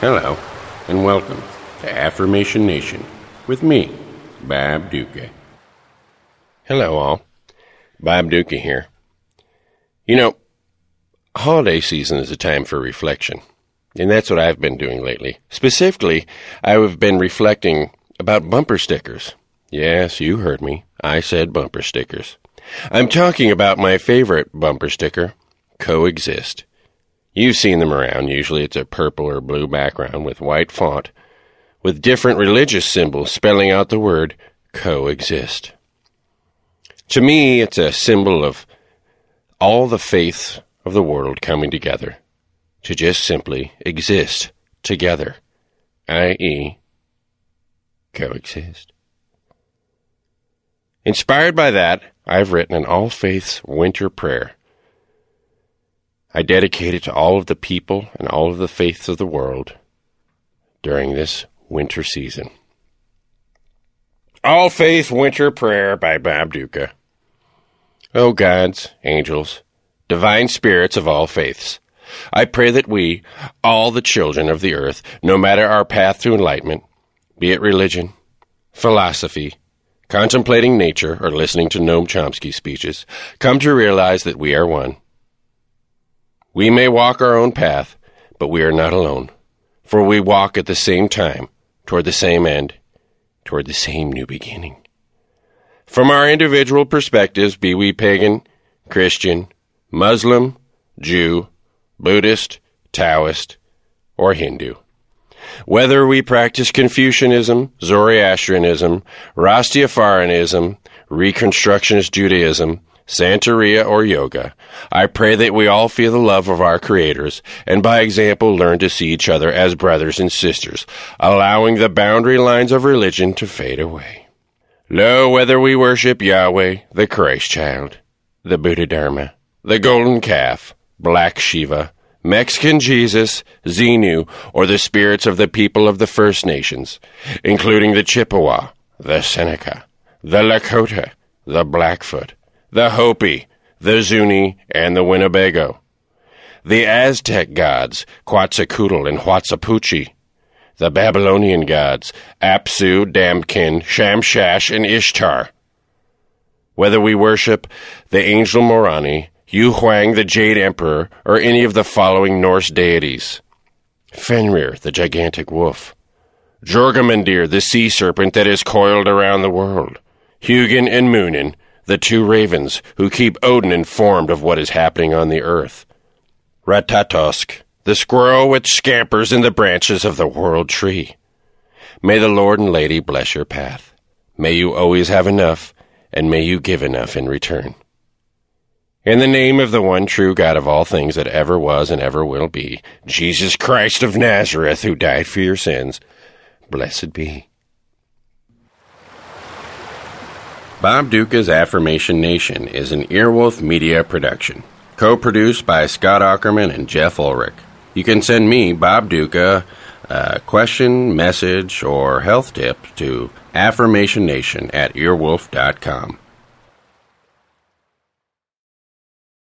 Hello, and welcome to Affirmation Nation with me, Bob Duca. Hello, all. Bob Duca here. You know, holiday season is a time for reflection, and that's what I've been doing lately. Specifically, I have been reflecting about bumper stickers. Yes, you heard me. I said bumper stickers. I'm talking about my favorite bumper sticker, Coexist. You've seen them around. Usually it's a purple or blue background with white font with different religious symbols spelling out the word coexist. To me, it's a symbol of all the faiths of the world coming together to just simply exist together, i.e., coexist. Inspired by that, I've written an All Faiths winter prayer. I dedicate it to all of the people and all of the faiths of the world during this winter season. All Faith Winter Prayer by Bob Duca. O gods, angels, divine spirits of all faiths, I pray that we, all the children of the earth, no matter our path to enlightenment, be it religion, philosophy, contemplating nature, or listening to Noam Chomsky speeches, come to realize that we are one. We may walk our own path, but we are not alone, for we walk at the same time, toward the same end, toward the same new beginning. From our individual perspectives, be we pagan, Christian, Muslim, Jew, Buddhist, Taoist, or Hindu. Whether we practice Confucianism, Zoroastrianism, Rastafarianism, Reconstructionist Judaism, Santeria, or yoga, I pray that we all feel the love of our creators, and by example learn to see each other as brothers and sisters, allowing the boundary lines of religion to fade away. Lo, whether we worship Yahweh, the Christ child, the Buddha Dharma, the golden calf, Black Shiva, Mexican Jesus, Xenu, or the spirits of the people of the First Nations, including the Chippewa, the Seneca, the Lakota, the Blackfoot, the Hopi, the Zuni, and the Winnebago, the Aztec gods, Quetzalcoatl and Huitzilopochtli, the Babylonian gods, Apsu, Damkin, Shamshash, and Ishtar. Whether we worship the angel Morani, Yu Huang, the Jade Emperor, or any of the following Norse deities: Fenrir, the gigantic wolf; Jorgamundir, the sea serpent that is coiled around the world; Hugin and Munin, the two ravens who keep Odin informed of what is happening on the earth; Ratatosk, the squirrel which scampers in the branches of the world tree. May the Lord and Lady bless your path. May you always have enough, and may you give enough in return. In the name of the one true God of all things that ever was and ever will be, Jesus Christ of Nazareth, who died for your sins, blessed be. Bob Duca's Affirmation Nation is an Earwolf Media production, co-produced by Scott Ackerman and Jeff Ulrich. You can send me, Bob Duca, a question, message, or health tip to affirmationnation@earwolf.com.